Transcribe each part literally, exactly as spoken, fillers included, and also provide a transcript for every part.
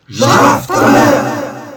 Jaf ta mère!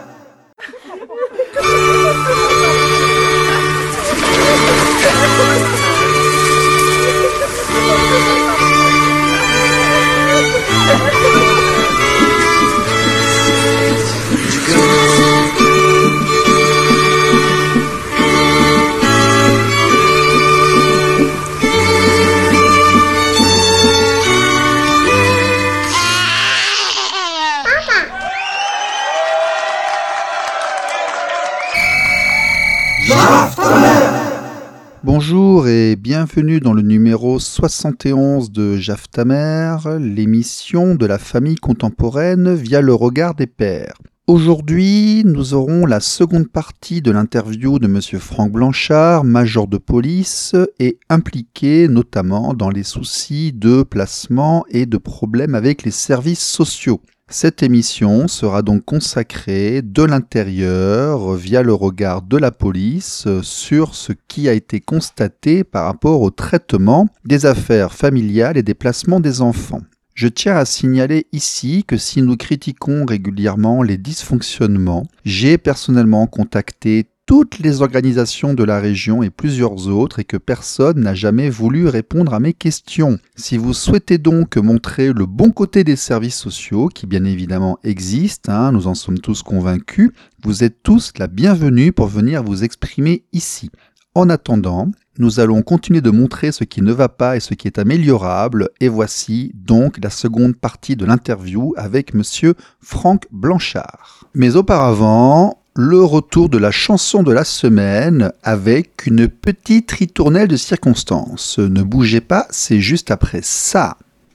Bonjour et bienvenue dans le numéro soixante et onze de Jaf ta mère, l'émission de la famille contemporaine via le regard des pères. Aujourd'hui, nous aurons la seconde partie de l'interview de monsieur Franck Blanchard, major de police et impliqué notamment dans les soucis de placement et de problèmes avec les services sociaux. Cette émission sera donc consacrée de l'intérieur via le regard de la police sur ce qui a été constaté par rapport au traitement des affaires familiales et des placements des enfants. Je tiens à signaler ici que si nous critiquons régulièrement les dysfonctionnements, j'ai personnellement contacté toutes les organisations de la région et plusieurs autres et que personne n'a jamais voulu répondre à mes questions. Si vous souhaitez donc montrer le bon côté des services sociaux, qui bien évidemment existent, hein, nous en sommes tous convaincus, vous êtes tous la bienvenue pour venir vous exprimer ici. En attendant, nous allons continuer de montrer ce qui ne va pas et ce qui est améliorable, et voici donc la seconde partie de l'interview avec monsieur Franck Blanchard. Mais auparavant, le retour de la chanson de la semaine avec une petite ritournelle de circonstances. Ne bougez pas, c'est juste après ça.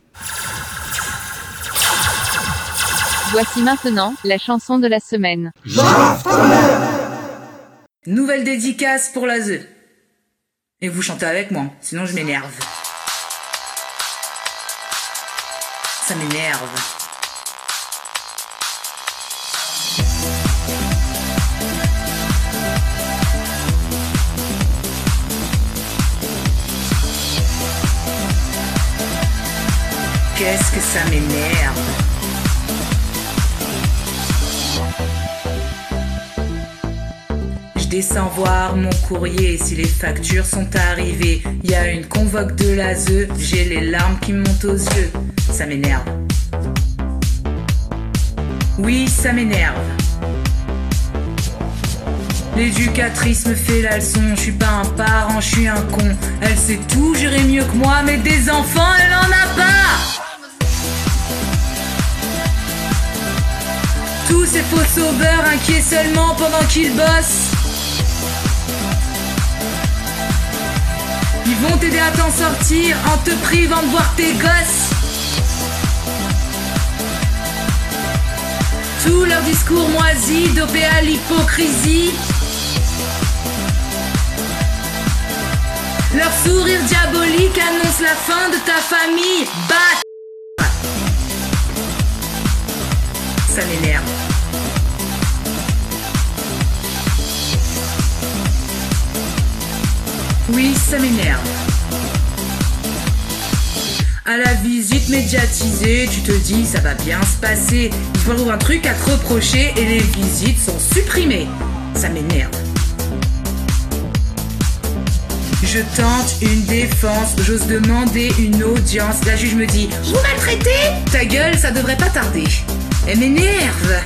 Voici maintenant la chanson de la semaine. Nouvelle dédicace pour la Z. Et vous chantez avec moi, sinon je m'énerve. Ça m'énerve. Qu'est-ce que ça m'énerve. Je descends voir mon courrier, si les factures sont arrivées. Il y a une convoque de la Z E, j'ai les larmes qui me montent aux yeux. Ça m'énerve. Oui, ça m'énerve. L'éducatrice me fait la leçon, je suis pas un parent, je suis un con. Elle sait tout, gérer mieux que moi, mais des enfants, elle en a pas. Tous ces faux sauveurs inquiets seulement pendant qu'ils bossent. Ils vont t'aider à t'en sortir en te privant de voir tes gosses. Tout leur discours moisi, dopé à l'hypocrisie. Leur sourire diabolique annonce la fin de ta famille. Bat. Ça m'énerve. Oui, ça m'énerve. À la visite médiatisée, tu te dis ça va bien se passer. Il faut avoir un truc à te reprocher et les visites sont supprimées. Ça m'énerve. Je tente une défense, j'ose demander une audience. La juge me dit « Vous maltraitez ?» Ta gueule, ça devrait pas tarder. Elle m'énerve.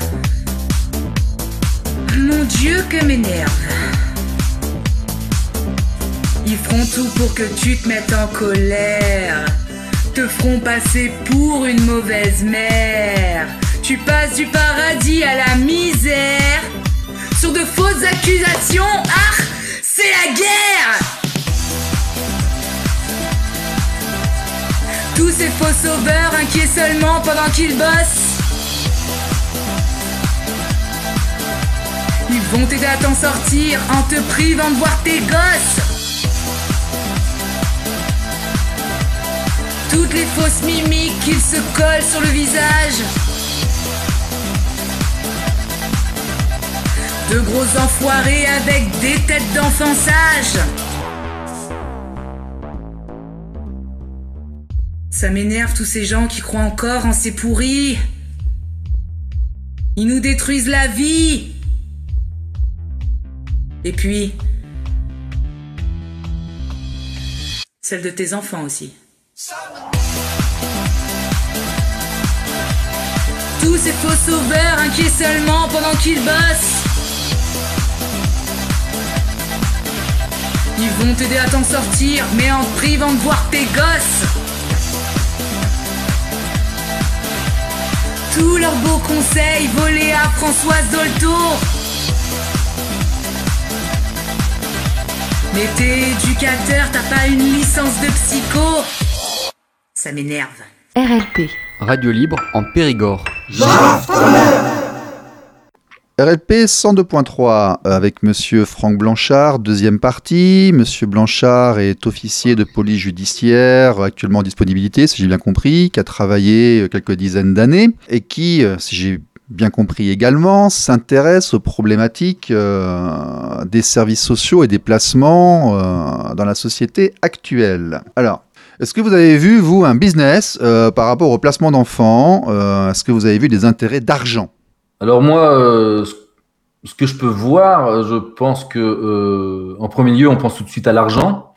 Mon Dieu, que m'énerve. Ils feront tout pour que tu te mettes en colère. Te feront passer pour une mauvaise mère. Tu passes du paradis à la misère. Sur de fausses accusations, ah, c'est la guerre. Tous ces faux sauveurs inquiets seulement pendant qu'ils bossent. Ils vont t'aider à t'en sortir en te privant de voir tes gosses. Toutes les fausses mimiques qu'ils se collent sur le visage. De gros enfoirés avec des têtes d'enfants sages. Ça m'énerve tous ces gens qui croient encore en ces pourris. Ils nous détruisent la vie. Et puis, celle de tes enfants aussi. Tous ces faux sauveurs inquiets seulement pendant qu'ils bossent. Ils vont t'aider à t'en sortir, mais en te privant de voir tes gosses. Tous leurs beaux conseils volés à Françoise Dolto. Mais t'es éducateur, t'as pas une licence de psycho. Ça m'énerve. R L P. Radio libre en Périgord. R L P cent deux point trois avec Monsieur Franck Blanchard, deuxième partie. Monsieur Blanchard est officier de police judiciaire, actuellement en disponibilité, si j'ai bien compris, qui a travaillé quelques dizaines d'années et qui, si j'ai bien compris également, s'intéresse aux problématiques euh, des services sociaux et des placements euh, dans la société actuelle. Alors, est-ce que vous avez vu, vous, un business euh, par rapport au placement d'enfants euh, Est-ce que vous avez vu des intérêts d'argent ? Alors moi, euh, ce que je peux voir, je pense que euh, en premier lieu, on pense tout de suite à l'argent.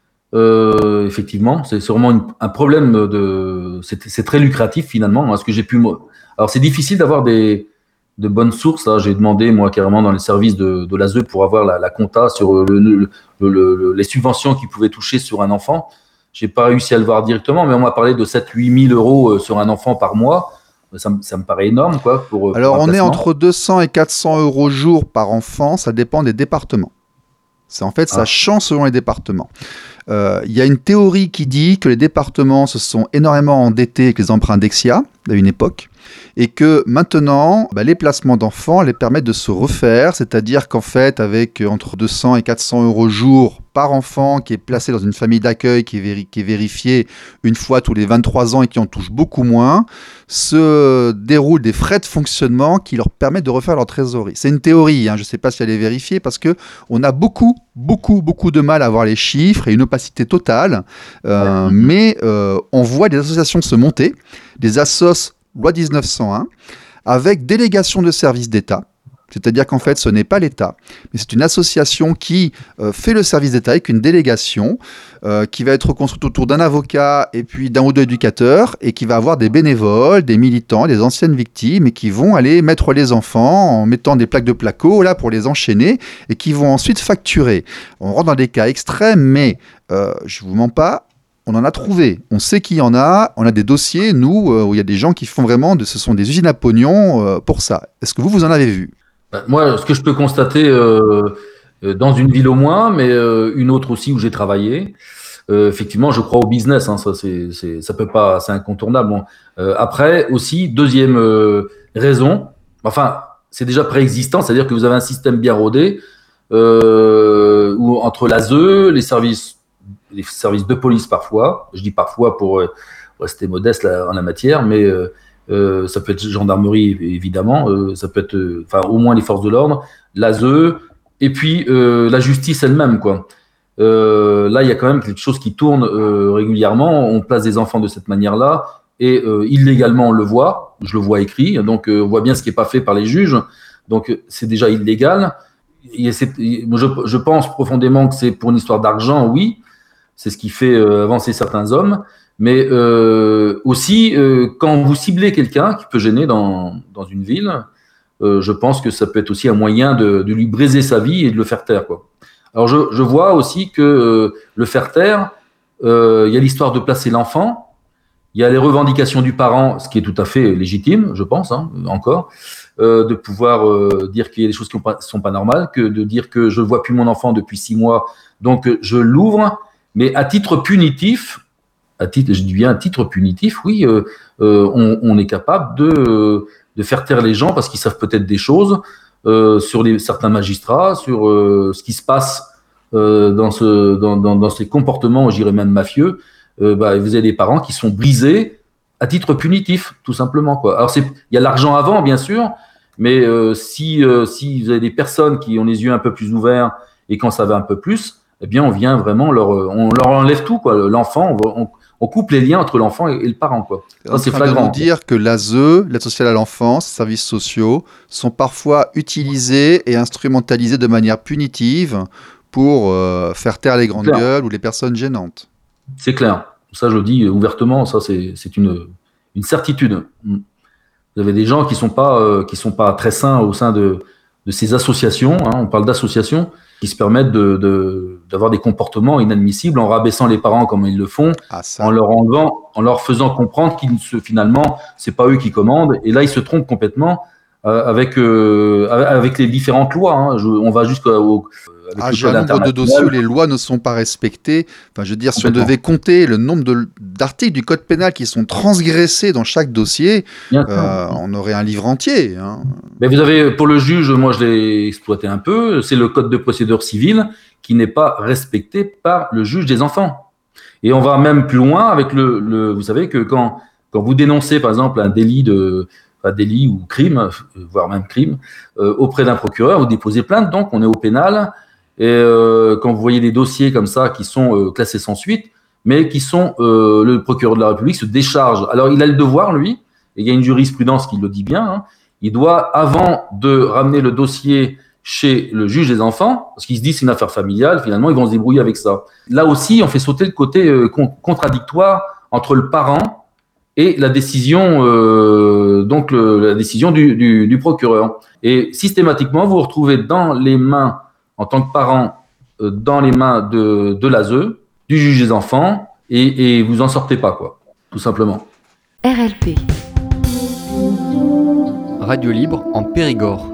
Euh, effectivement, c'est sûrement une, un problème de. C'est, c'est très lucratif finalement. Hein, ce que j'ai pu. Alors c'est difficile d'avoir des de bonnes sources. Là, j'ai demandé moi carrément dans les services de, de l'A S E pour avoir la, la compta sur le, le, le, le, les subventions qu'ils pouvaient toucher sur un enfant. J'ai pas réussi à le voir directement, mais on m'a parlé de sept à huit mille euros sur un enfant par mois. Ça, ça me paraît énorme, quoi. Pour, pour Alors, on est entre deux cents et quatre cents euros jour par enfant. Ça dépend des départements. C'est en fait, ça ah. change selon les départements. Il euh, y a une théorie qui dit que les départements se sont énormément endettés avec les emprunts Dexia à une époque et que maintenant, bah, les placements d'enfants les permettent de se refaire, c'est-à-dire qu'en fait, avec entre deux cents et quatre cents euros jour par enfant qui est placé dans une famille d'accueil qui est, véri- qui est vérifiée une fois tous les vingt-trois ans et qui en touche beaucoup moins, se déroulent des frais de fonctionnement qui leur permettent de refaire leur trésorerie. C'est une théorie, hein, je ne sais pas si elle est vérifiée parce qu'on a beaucoup, beaucoup, beaucoup de mal à avoir les chiffres et une opacité totale, euh, mais euh, on voit des associations se monter, des assos loi dix-neuf cent un, avec délégation de services d'État. C'est-à-dire qu'en fait, ce n'est pas l'État, mais c'est une association qui euh, fait le service d'État avec une délégation euh, qui va être construite autour d'un avocat et puis d'un ou deux éducateurs et qui va avoir des bénévoles, des militants, des anciennes victimes et qui vont aller mettre les enfants en mettant des plaques de placo là pour les enchaîner et qui vont ensuite facturer. On rentre dans des cas extrêmes, mais euh, je ne vous mens pas, on en a trouvé, on sait qu'il y en a, on a des dossiers, nous, euh, où il y a des gens qui font vraiment, de, ce sont des usines à pognon euh, pour ça. Est-ce que vous, vous en avez vu ? Moi, ce que je peux constater euh, dans une ville au moins, mais euh, une autre aussi où j'ai travaillé, euh, effectivement, je crois au business. Hein, ça, c'est, c'est, ça peut pas, c'est incontournable. Bon. Euh, après, aussi, deuxième euh, raison, enfin, c'est déjà préexistant, c'est-à-dire que vous avez un système bien rodé euh, où entre l'A S E, les services, les services de police parfois, je dis parfois pour euh, rester modeste là, en la matière, mais euh, Euh, ça peut être gendarmerie évidemment, euh, ça peut être, enfin euh, au moins les forces de l'ordre, l'A S E et puis euh, la justice elle-même quoi. Euh, là il y a quand même quelque chose qui tourne euh, régulièrement. On place des enfants de cette manière-là et euh, illégalement on le voit, je le vois écrit, donc euh, on voit bien ce qui est pas fait par les juges, donc euh, c'est déjà illégal. Et c'est, je, je pense profondément que c'est pour une histoire d'argent, oui, c'est ce qui fait euh, avancer certains hommes. Mais euh, aussi, euh, quand vous ciblez quelqu'un qui peut gêner dans, dans une ville, euh, je pense que ça peut être aussi un moyen de, de lui briser sa vie et de le faire taire, quoi. Alors, je, je vois aussi que euh, le faire taire, euh, il y a l'histoire de placer l'enfant, il y a les revendications du parent, ce qui est tout à fait légitime, je pense, hein, encore, euh, de pouvoir euh, dire qu'il y a des choses qui ne sont pas normales, que de dire que je ne vois plus mon enfant depuis six mois, donc je l'ouvre, mais à titre punitif. À titre, je dis bien à titre punitif, oui, euh, euh, on, on est capable de, de faire taire les gens parce qu'ils savent peut-être des choses euh, sur les, certains magistrats, sur euh, ce qui se passe euh, dans, ce, dans, dans, dans ces comportements, je dirais même mafieux. Euh, bah, vous avez des parents qui sont brisés à titre punitif, tout simplement, quoi. Alors, c'est, il y a l'argent avant, bien sûr, mais euh, si, euh, si vous avez des personnes qui ont les yeux un peu plus ouverts et qui en savent un peu plus, eh bien, on vient vraiment leur, on leur enlève tout, quoi. L'enfant, on, on on coupe les liens entre l'enfant et, et le parent, quoi. Ça, c'est flagrant. On dire que l'A S E, l'aide sociale à l'enfance, services sociaux, sont parfois utilisés et instrumentalisés de manière punitive pour euh, faire taire les grandes gueules ou les personnes gênantes. C'est clair. Ça, je le dis ouvertement, ça, c'est, c'est une, une certitude. Vous avez des gens qui ne sont, euh, sont pas très sains au sein de, de ces associations, hein, on parle d'associations, qui se permettent de, de, d'avoir des comportements inadmissibles en rabaissant les parents comme ils le font, ah, en leur enlevant, en leur faisant comprendre qu'ils se, finalement, c'est pas eux qui commandent. Et là, ils se trompent complètement euh, avec, euh, avec les différentes lois. Hein. Je, on va jusqu'au... Ah, j'ai un nombre de dossiers où les lois ne sont pas respectées. Enfin, je veux dire, si on devait compter le nombre de, d'articles du code pénal qui sont transgressés dans chaque dossier, euh, on aurait un livre entier. Hein. Mais vous avez, pour le juge, moi je l'ai exploité un peu, c'est le code de procédure civile qui n'est pas respecté par le juge des enfants. Et on va même plus loin avec le, le vous savez que quand, quand vous dénoncez par exemple un délit de un délit ou crime, voire même crime, euh, auprès d'un procureur, vous déposez plainte, donc on est au pénal. Et euh, quand vous voyez des dossiers comme ça qui sont euh, classés sans suite, mais qui sont, euh, le procureur de la République se décharge. Alors, il a le devoir, lui, et il y a une jurisprudence qui le dit bien, hein, il doit, avant de ramener le dossier chez le juge des enfants, parce qu'il se dit c'est une affaire familiale, finalement, ils vont se débrouiller avec ça. Là aussi, on fait sauter le côté euh, con- contradictoire entre le parent et la décision, euh, donc le, la décision du, du, du procureur. Et systématiquement, vous vous retrouvez dans les mains en tant que parent, euh, dans les mains de, de l'A S E, du juge des enfants, et, et vous en sortez pas, quoi, tout simplement. R L P. Radio libre en Périgord.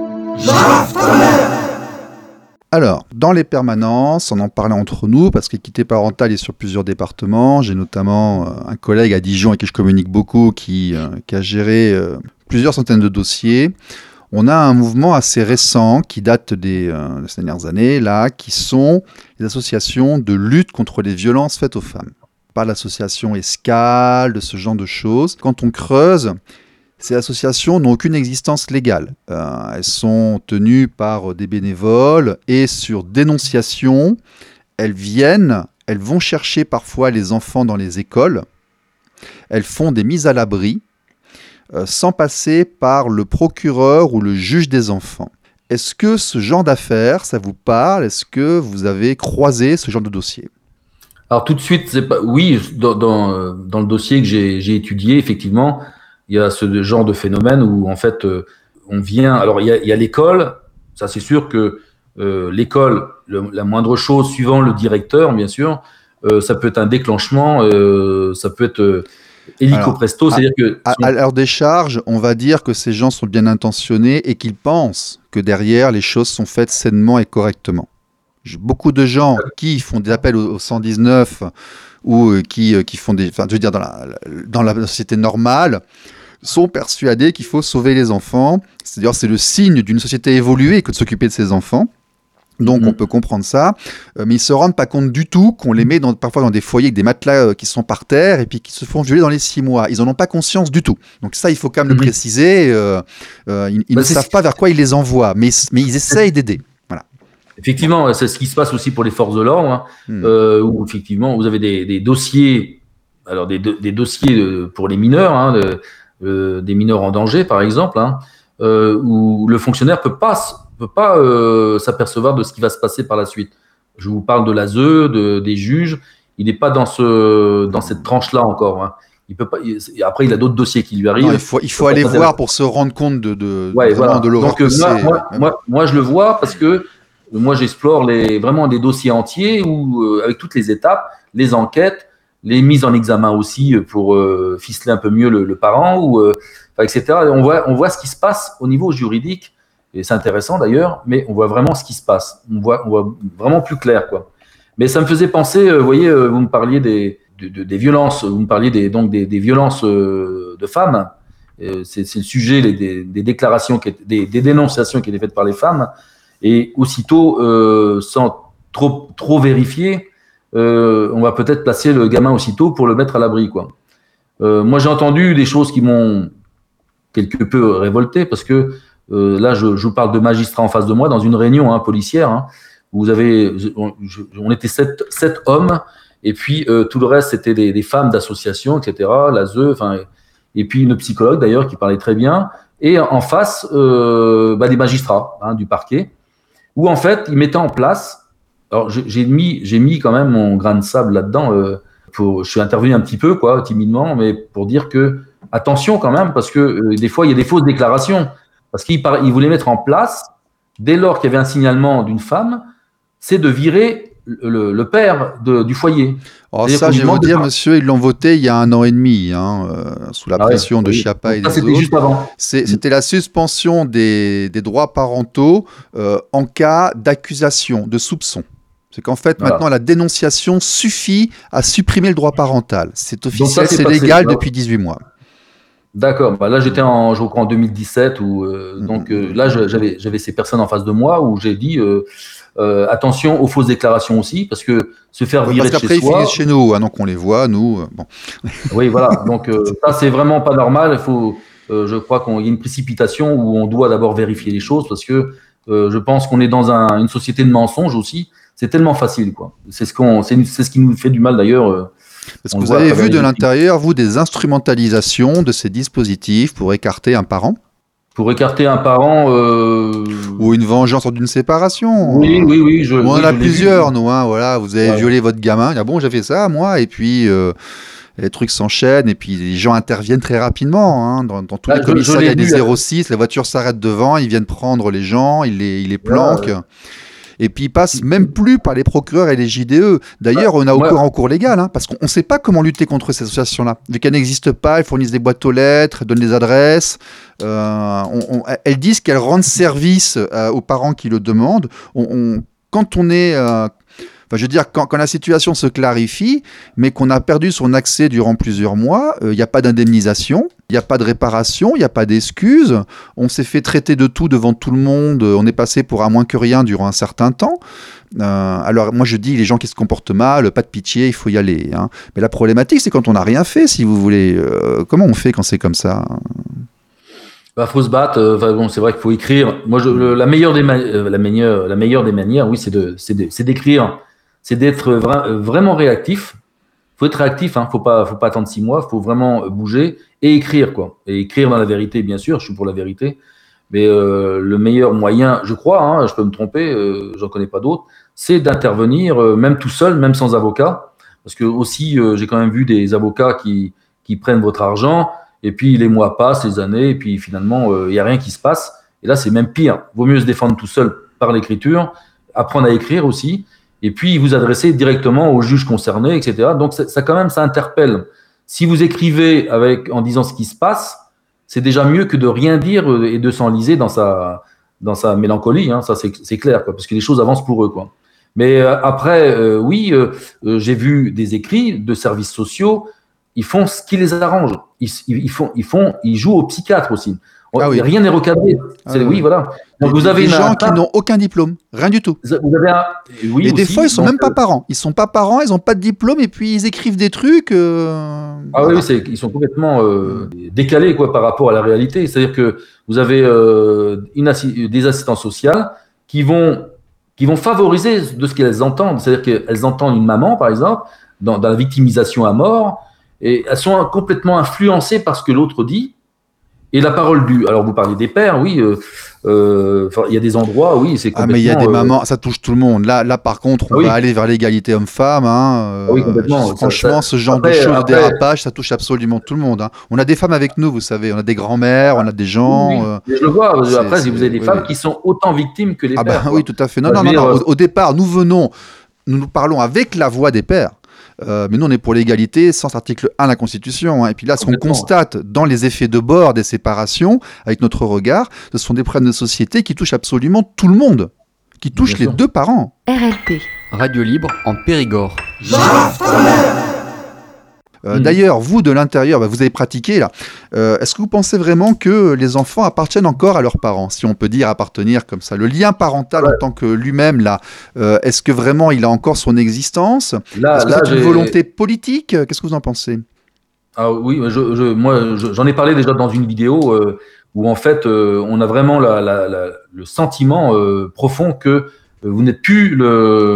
Alors, dans les permanences, on en parlait entre nous, parce qu'équité parentale est sur plusieurs départements. J'ai notamment euh, un collègue à Dijon avec qui je communique beaucoup, qui, euh, qui a géré euh, plusieurs centaines de dossiers. On a un mouvement assez récent qui date des, euh, des dernières années, là, qui sont les associations de lutte contre les violences faites aux femmes. Pas l'association Escale, de ce genre de choses. Quand on creuse, ces associations n'ont aucune existence légale. Euh, elles sont tenues par des bénévoles et sur dénonciation, elles viennent, elles vont chercher parfois les enfants dans les écoles, elles font des mises à l'abri, Euh, sans passer par le procureur ou le juge des enfants. Est-ce que ce genre d'affaires, ça vous parle ? Est-ce que vous avez croisé ce genre de dossier ? Alors tout de suite, c'est pas... oui, dans, dans, dans le dossier que j'ai, j'ai étudié, effectivement, il y a ce genre de phénomène où en fait, euh, on vient... Alors il y a, il y a l'école, ça c'est sûr que euh, l'école, le, la moindre chose, suivant le directeur, bien sûr, euh, ça peut être un déclenchement, euh, ça peut être... Euh, Hélico presto, c'est-à-dire que... À, à leur décharge, on va dire que ces gens sont bien intentionnés et qu'ils pensent que derrière, les choses sont faites sainement et correctement. Beaucoup de gens qui font des appels au, au cent dix-neuf ou qui, qui font des... Enfin, je veux dire, dans la, dans la société normale, sont persuadés qu'il faut sauver les enfants. C'est-à-dire, c'est le signe d'une société évoluée que de s'occuper de ses enfants. Donc, mmh. on peut comprendre ça, euh, mais ils se rendent pas compte du tout qu'on les met dans, parfois dans des foyers avec des matelas euh, qui sont par terre et puis qui se font violer dans les six mois. Ils en ont pas conscience du tout. Donc ça, il faut quand même mmh. le préciser. Euh, euh, ils ils bah, ne savent pas vers quoi ils les envoient, mais, mais ils essayent d'aider. Voilà. Effectivement, c'est ce qui se passe aussi pour les forces de l'ordre, hein, mmh. euh, où effectivement, vous avez des, des dossiers, alors des, des dossiers de, pour les mineurs, hein, de, euh, des mineurs en danger, par exemple, hein, euh, où le fonctionnaire peut pas ne peut pas euh, s'apercevoir de ce qui va se passer par la suite. Je vous parle de l'A S E, de, des juges. Il n'est pas dans, ce, dans cette tranche-là encore. Hein. Il peut pas, il, après, il a d'autres dossiers qui lui arrivent. Non, il faut, il faut aller voir pour se rendre compte de, de, ouais, voilà. de l'horreur Donc, que moi, moi, moi, moi, je le vois parce que moi, j'explore les, vraiment des dossiers entiers où, euh, avec toutes les étapes, les enquêtes, les mises en examen aussi pour euh, ficeler un peu mieux le, le parent, ou, euh, et cetera. Et on voit, on voit ce qui se passe au niveau juridique. Et c'est intéressant d'ailleurs, mais on voit vraiment ce qui se passe. On voit, on voit vraiment plus clair, quoi. Mais ça me faisait penser, vous voyez, vous me parliez des, de, de, des violences, vous me parliez des, donc des, des violences de femmes. C'est, c'est le sujet les, des, des déclarations, qui, des, des dénonciations qui étaient faites par les femmes. Et aussitôt, euh, sans trop, trop vérifier, euh, on va peut-être placer le gamin aussitôt pour le mettre à l'abri, quoi. Euh, moi, j'ai entendu des choses qui m'ont quelque peu révolté parce que Euh, là, je, je vous parle de magistrats en face de moi dans une réunion hein, policière. Hein, où vous avez, on, je, on était sept, sept hommes Et puis euh, tout le reste, c'était des, des femmes d'associations, et cetera, l'A S E, enfin, et puis une psychologue d'ailleurs qui parlait très bien. Et en face, euh, bah, des magistrats hein, du parquet, où en fait, ils mettaient en place. Alors j'ai mis, j'ai mis quand même mon grain de sable là-dedans. Euh, pour, je suis intervenu un petit peu, quoi, timidement, mais pour dire que attention quand même, parce que euh, des fois, il y a des fausses déclarations. Parce qu'ils il voulaient mettre en place, dès lors qu'il y avait un signalement d'une femme, c'est de virer le, le, le père de, du foyer. Alors ça, je vais vous dire, monsieur, ils l'ont voté il y a un an et demi, hein, euh, sous la ah pression ouais, de oui. Schiappa et ça, des c'était autres. Juste avant. C'était la suspension des, des droits parentaux euh, en cas d'accusation, de soupçon. C'est qu'en fait, voilà. Maintenant, la dénonciation suffit à supprimer le droit parental. C'est officiel, c'est légal passé, depuis dix-huit mois. D'accord. Bah là, j'étais en, je crois en deux mille dix-sept, où, euh, mmh. donc euh, là, j'avais, j'avais ces personnes en face de moi où j'ai dit euh, euh, attention aux fausses déclarations aussi, parce que se faire virer parce de chez soi. Parce qu'après, ils finissent chez nous, hein, donc on les voit, nous. Euh, bon. Oui, voilà. Donc euh, ça, c'est vraiment pas normal. Il faut, euh, je crois qu'il y a une précipitation où on doit d'abord vérifier les choses, parce que euh, je pense qu'on est dans un, une société de mensonges aussi. C'est tellement facile, quoi. C'est ce qu'on, c'est, c'est ce qui nous fait du mal d'ailleurs. Euh, Parce que vous avez vu de l'intérieur, vous, des instrumentalisations de ces dispositifs pour écarter un parent ? Pour écarter un parent... Euh... Ou une vengeance lors d'une séparation. Oui, oui, oui. Je, on en oui, a plusieurs, nous. Hein, voilà, vous avez ouais. violé votre gamin. Ah bon, j'ai fait ça, moi. Et puis, euh, les trucs s'enchaînent. Et puis, les gens interviennent très rapidement. Hein, dans, dans tous Là, les commissariats, il y a des zéro six. La voiture s'arrête devant. Ils viennent prendre les gens. Ils les, ils les planquent. Ouais, ouais. Et puis, ils passent même plus par les procureurs et les J D E. D'ailleurs, on a aucun ouais. recours légal, hein, parce qu'on ne sait pas comment lutter contre ces associations-là. Vu qu'elles n'existent pas, elles fournissent des boîtes aux lettres, elles donnent des adresses. Euh, on, on, elles disent qu'elles rendent service euh, aux parents qui le demandent. On, on, quand on est... Euh, Enfin, je veux dire, quand, quand la situation se clarifie, mais qu'on a perdu son accès durant plusieurs mois, il euh, n'y a pas d'indemnisation, il n'y a pas de réparation, il n'y a pas d'excuses. On s'est fait traiter de tout devant tout le monde. On est passé pour un moins que rien durant un certain temps. Euh, alors, moi, je dis, les gens qui se comportent mal, pas de pitié, il faut y aller. Hein. Mais la problématique, c'est quand on n'a rien fait, si vous voulez. Euh, comment on fait quand c'est comme ça ? Bah, faut se battre. Euh, bon, c'est vrai qu'il faut écrire. Moi, je, le, la meilleure des ma- euh, la meilleure, la meilleure des manières, oui, c'est de, c'est de, c'est d'écrire. C'est d'être vra- vraiment réactif. Il faut être réactif, hein. Faut pas, faut pas attendre six mois. Il faut vraiment bouger et écrire, quoi. Et écrire dans la vérité, bien sûr. Je suis pour la vérité. Mais euh, le meilleur moyen, je crois, hein, je peux me tromper, euh, j'en connais pas d'autres, c'est d'intervenir, euh, même tout seul, même sans avocat. Parce que aussi, euh, j'ai quand même vu des avocats qui, qui prennent votre argent, et puis les mois passent, les années, et puis finalement, il euh, n'y a rien qui se passe. Et là, c'est même pire. Vaut mieux se défendre tout seul par l'écriture, apprendre à écrire aussi, et puis vous adresser directement aux juges concernés, et cetera. Donc ça, ça quand même, ça interpelle. Si vous écrivez avec, en disant ce qui se passe, c'est déjà mieux que de rien dire et de s'enliser dans sa, dans sa mélancolie, hein. Ça c'est, c'est clair, quoi, parce que les choses avancent pour eux, quoi. Mais euh, après, euh, oui, euh, euh, j'ai vu des écrits de services sociaux, ils font ce qui les arrange. Ils, ils, font, ils, font, ils jouent au psychiatre aussi. Ah oui. Rien n'est recadré. C'est, ah oui. oui, voilà. Donc des, vous avez des gens qui n'ont aucun diplôme, rien du tout. Vous avez un... oui, et aussi, des fois, ils sont donc, même pas parents. Ils sont pas parents, ils n'ont pas de diplôme, et puis ils écrivent des trucs. Euh... Ah voilà. Oui, c'est, ils sont complètement euh, décalés, quoi, par rapport à la réalité. C'est-à-dire que vous avez euh, une assi- des assistantes sociales qui vont, qui vont favoriser de ce qu'elles entendent. C'est-à-dire qu'elles entendent une maman, par exemple, dans, dans la victimisation à mort, et elles sont complètement influencées par ce que l'autre dit. Et la parole du... Alors, vous parlez des pères, oui. Euh, euh, il y a des endroits, oui, c'est complètement... Ah, mais il y a des euh... mamans, ça touche tout le monde. Là, là par contre, on ah, oui. va aller vers l'égalité homme-femme. Hein. Ah, oui, complètement. Franchement, ça, ça... ce genre après, de choses, après... de dérapage, ça touche absolument tout le monde. Hein. On a des femmes avec nous, vous savez. On a des grands-mères, on a des gens... Oui, euh... je le vois. C'est, après, c'est... vous avez des oui, femmes oui. qui sont autant victimes que les ah, pères. Bah, oui, tout à fait. Non, non, non. non. Au, au départ, nous venons... Nous nous parlons avec la voix des pères. Euh, mais nous, on est pour l'égalité, sans article un de la Constitution. Hein. Et puis là, ce qu'on constate dans les effets de bord des séparations, avec notre regard, ce sont des problèmes de société qui touchent absolument tout le monde, qui touchent Bien les sûr. deux parents. R L P. Radio libre en Périgord. Euh, mmh. D'ailleurs, vous, de l'intérieur, bah, vous avez pratiqué, là. Euh, est-ce que vous pensez vraiment que les enfants appartiennent encore à leurs parents, si on peut dire appartenir comme ça ? Le lien parental ouais. en tant que lui-même, là, euh, est-ce que vraiment il a encore son existence ? là, Est-ce que là, c'est une j'ai... volonté politique ? Qu'est-ce que vous en pensez ? Ah oui, je, je, moi, je, j'en ai parlé déjà dans une vidéo euh, où, en fait, euh, on a vraiment la, la, la, le sentiment euh, profond que vous n'êtes plus le...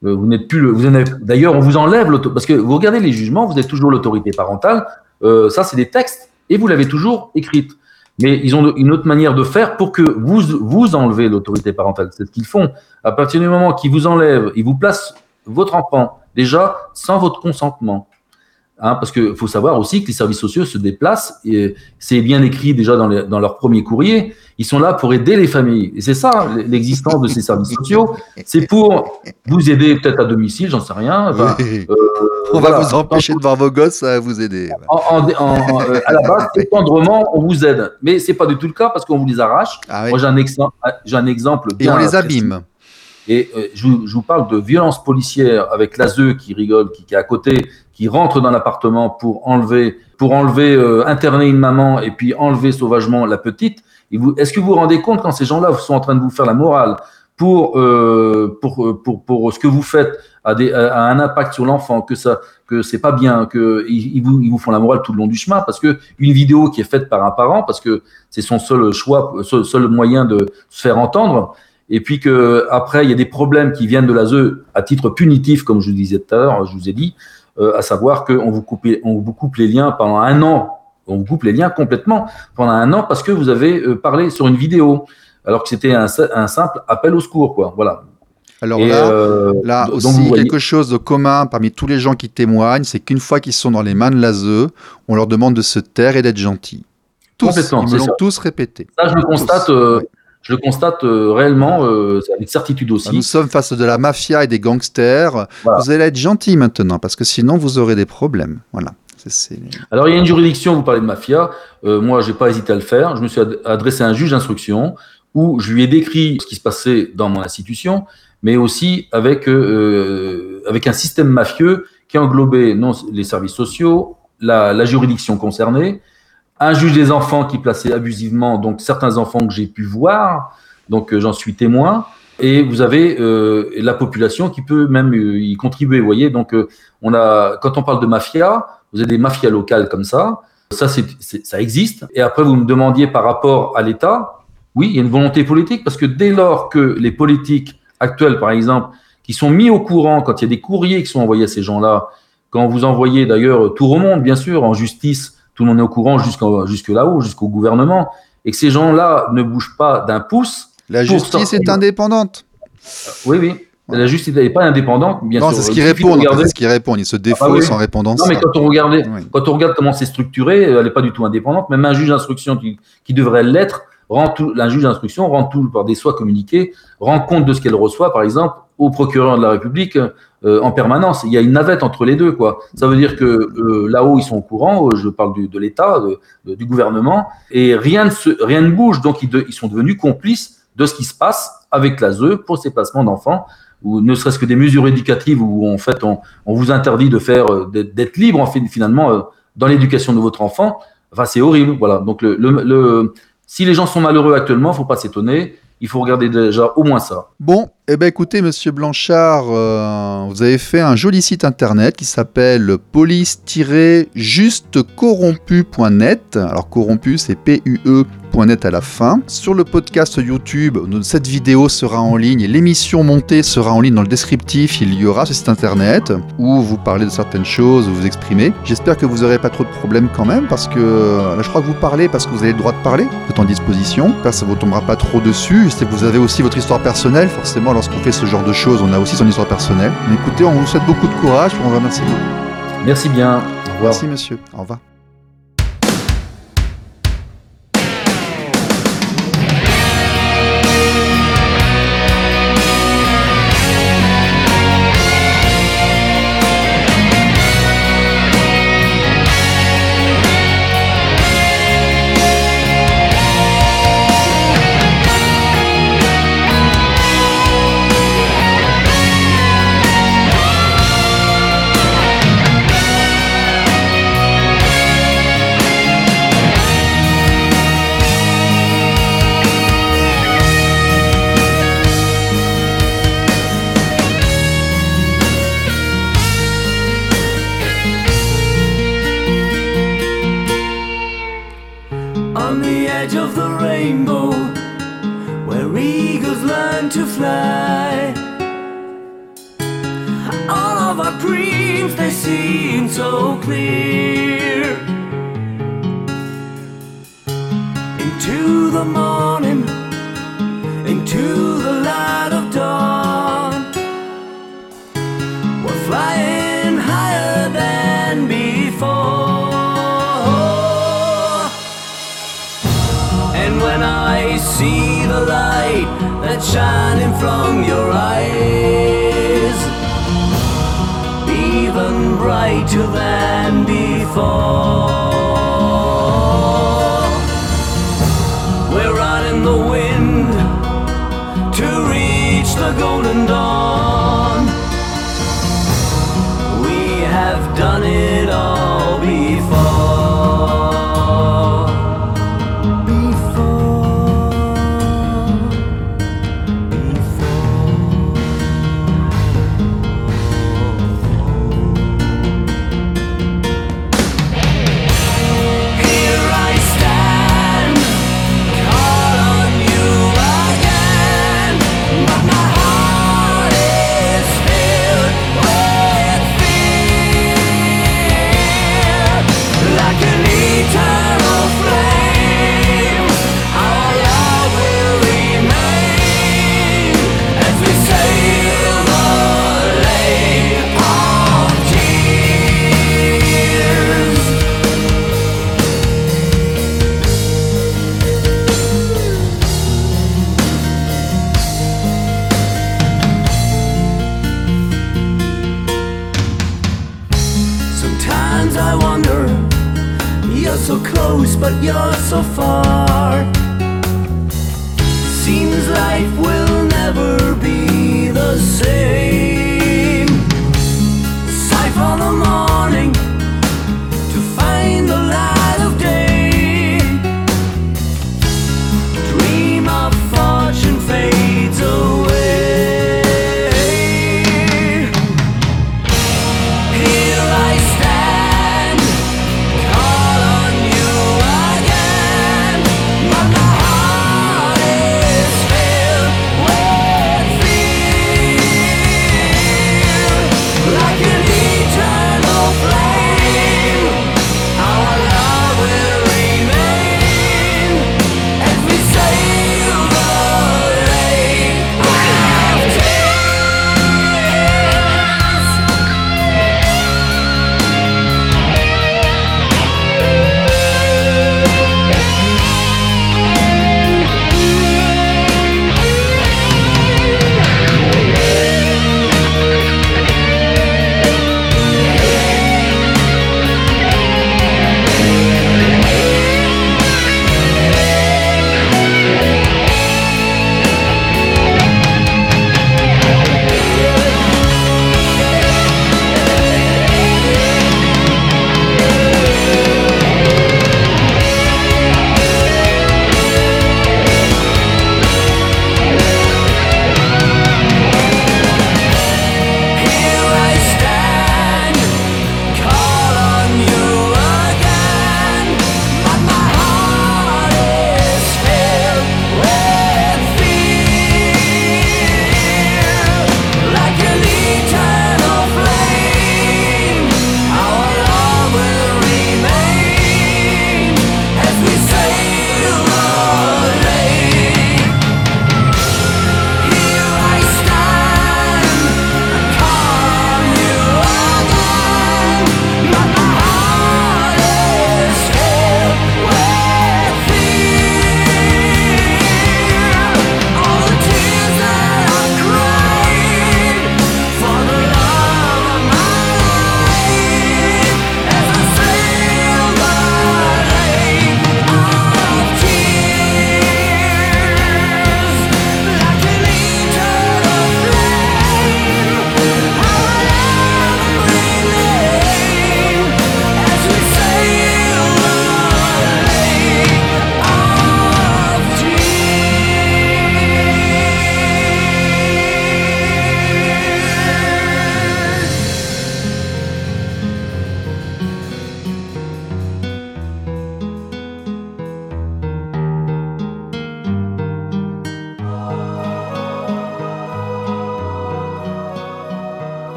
Euh, vous n'êtes plus le, vous en avez, d'ailleurs, on vous enlève l'autorité, parce que vous regardez les jugements, vous êtes toujours l'autorité parentale. Euh, ça, c'est des textes et vous l'avez toujours écrite. Mais ils ont une autre manière de faire pour que vous vous enlevez l'autorité parentale. C'est ce qu'ils font. À partir du moment qu'ils vous enlèvent, ils vous placent votre enfant déjà sans votre consentement. Hein, parce qu'il faut savoir aussi que les services sociaux se déplacent, et c'est bien écrit déjà dans, les, dans leur premier courrier, ils sont là pour aider les familles. Et c'est ça, l'existence de ces services sociaux, c'est pour vous aider peut-être à domicile, j'en sais rien. Enfin, oui. euh, on voilà. va vous empêcher de voir vos gosses, ça va vous aider. En, en, en, euh, à la base, tendrement, on vous aide. Mais ce n'est pas du tout le cas parce qu'on vous les arrache. Ah oui. Moi, j'ai un, ex- j'ai un exemple bien. Et on les abîme. Et euh, je, vous, je vous parle de violence policière avec l'A S E qui rigole, qui, qui est à côté, qui rentre dans l'appartement pour enlever, pour enlever, euh, interner une maman et puis enlever sauvagement la petite. Et vous, est-ce que vous vous rendez compte quand ces gens-là sont en train de vous faire la morale pour euh, pour, pour pour pour ce que vous faites a, des, a un impact sur l'enfant, que ça que c'est pas bien, que ils, ils vous ils vous font la morale tout le long du chemin parce que une vidéo qui est faite par un parent parce que c'est son seul choix, seul, seul moyen de se faire entendre. Et puis que après il y a des problèmes qui viennent de l'A S E à titre punitif, comme je vous disais tout à l'heure, je vous ai dit, euh, à savoir qu'on vous coupe, on vous coupe les liens pendant un an, on vous coupe les liens complètement pendant un an parce que vous avez euh, parlé sur une vidéo, alors que c'était un, un simple appel au secours, quoi. Voilà. Alors Et là, euh, là donc aussi, vous voyez... quelque chose de commun parmi tous les gens qui témoignent, c'est qu'une fois qu'ils sont dans les mains de l'A S E, on leur demande de se taire et d'être gentils. Tous, Complètement, ils me c'est l'ont ça. tous répété. Ça, je le constate, euh, Oui. je le constate euh, réellement, euh, avec certitude aussi. Nous sommes face de la mafia et des gangsters. Voilà. Vous allez être gentils maintenant, parce que sinon vous aurez des problèmes. Voilà. C'est, c'est... Alors, il y a une juridiction, vous parlez de mafia. Euh, moi, j'ai pas hésité à le faire. Je me suis ad- adressé à un juge d'instruction où je lui ai décrit ce qui se passait dans mon institution, mais aussi avec, euh, avec un système mafieux qui englobait non, les services sociaux, la, la juridiction concernée, un juge des enfants qui plaçait abusivement donc certains enfants que j'ai pu voir, donc euh, j'en suis témoin, et vous avez euh, la population qui peut même euh, y contribuer, vous voyez. Donc, euh, on a, quand on parle de mafia, vous avez des mafias locales comme ça, ça, c'est, c'est, ça existe. Et après, vous me demandiez par rapport à l'État, oui, il y a une volonté politique, parce que dès lors que les politiques actuels, par exemple, qui sont mis au courant quand il y a des courriers qui sont envoyés à ces gens-là, quand vous envoyez d'ailleurs, tout remonte bien sûr en justice, tout le monde est au courant jusqu'en, jusque là-haut, jusqu'au gouvernement, et que ces gens-là ne bougent pas d'un pouce. La justice sortir... est indépendante. Oui, oui. La justice n'est pas indépendante, bien non, sûr. Non, c'est ce qu'ils répondent. Regarder... C'est ce qu'ils répondent. Ils se défaussent ah, oui. en répondant non, ça. mais quand on, regarde, oui. quand on regarde comment c'est structuré, elle n'est pas du tout indépendante. Même un juge d'instruction qui, qui devrait l'être, rend tout, un juge d'instruction rend tout par des soins communiqués, rend compte de ce qu'elle reçoit, par exemple, au procureur de la République euh, en permanence. Il y a une navette entre les deux, quoi. Ça veut dire que euh, là-haut, ils sont au courant, euh, je parle du, de l'État, de, de, du gouvernement, et rien ne, se, rien ne bouge. Donc, ils, de, ils sont devenus complices de ce qui se passe avec l'A S E pour ces placements d'enfants, ou ne serait-ce que des mesures éducatives où, en fait, on, on vous interdit de faire, d'être, d'être libre, en fait, finalement, euh, dans l'éducation de votre enfant. Enfin, c'est horrible, voilà. Donc, le, le, le si les gens sont malheureux actuellement, il ne faut pas s'étonner. Il faut regarder déjà au moins ça. Bon, eh ben écoutez, Monsieur Blanchard, euh, vous avez fait un joli site internet qui s'appelle police tiret juste corrompu point net. Alors corrompu, c'est P U E point net à la fin. Sur le podcast YouTube, cette vidéo sera en ligne et l'émission montée sera en ligne dans le descriptif. Il y aura ce site internet où vous parlez de certaines choses, où vous exprimez. J'espère que vous n'aurez pas trop de problèmes quand même, parce que là, je crois que vous parlez parce que vous avez le droit de parler, vous êtes en disposition. J'espère que ça ne vous tombera pas trop dessus. C'est que vous avez aussi votre histoire personnelle. Forcément, lorsqu'on fait ce genre de choses, on a aussi son histoire personnelle. Mais écoutez, on vous souhaite beaucoup de courage et on vous remercie beaucoup. Merci bien. Au revoir. Merci monsieur. Au revoir. On the edge of the rainbow, where eagles learn to fly, so clear. Into the morning, into the light of dawn, we're flying higher than before. And when I see the light that's shining from your eyes, even brighter than before, we're riding the wind to reach the golden dawn. We have done it all before. Sometimes I wonder, you're so close but you're so far. Seems life will never be the same. Sight for the